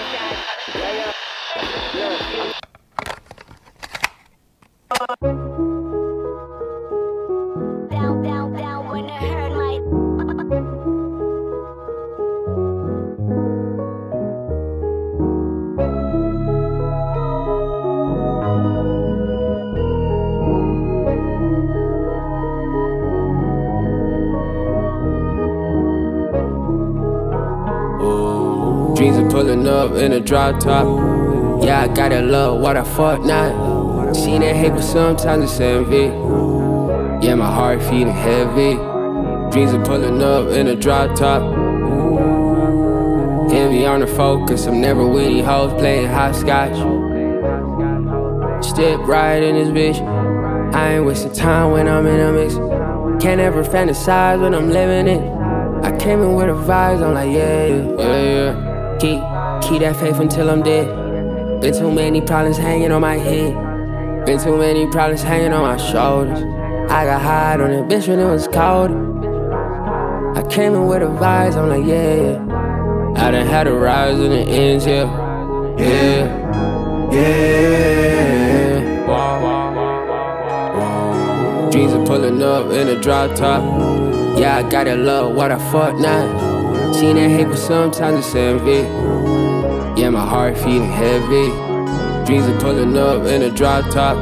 Down when I heard my dreams of pulling up in a drop top. Yeah, I got that love, what I fuck not. Seen that hate, but sometimes it's envy. Yeah, my heart feeling heavy. Dreams of pulling up in a drop top. Envy on the focus, I'm never with these hoes playing hopscotch. Step right in this bitch. I ain't wasting time when I'm in a mix. Can't ever fantasize when I'm living it. I came in with the vibes, I'm like, yeah. Keep that faith until I'm dead. Been too many problems hanging on my head. Been too many problems hanging on my shoulders. I got high on that bitch when it was cold. I came in with the vibes, I'm like, yeah. I done had the rise and the ends, yeah. Dreams of pulling up in a drop top. Yeah, I got that love, what I fuck not. Seen that hate, but sometimes it's envy. Yeah, my heart feeling heavy. Dreams of pulling up in a drop top.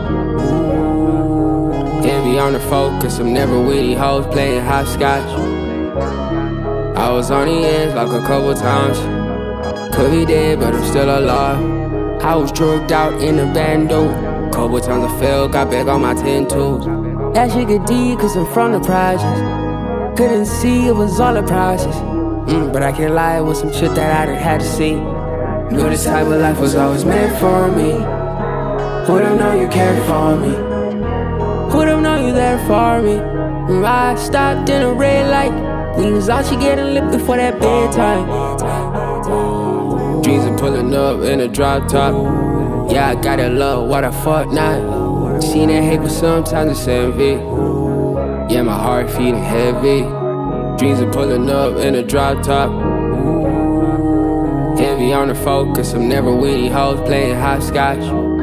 Envy on the focus, I'm never with these hoes playing hopscotch. I was on the edge like a couple times. Could be dead, but I'm still alive. I was drugged out in a bando. Couple times I fell, got back on my 10 toes. That shit get deep, cause I'm from the projects. Couldn't see, it was all a process. But I can't lie, it was some shit that I done had to see. Knew this type of life was always meant for me. Who don't know you care for me? Who don't know you there for me? I stopped in a red light. We was out, she getting lit before that bedtime. Dreams of pulling up in a drop top. Yeah, I got that love, what I fuck not. Seen that hate, but sometimes it's envy. Yeah, my heart feeling heavy. Dreams of pulling up in a drop top. Envy on the focus, I'm never with these hoes playing hopscotch.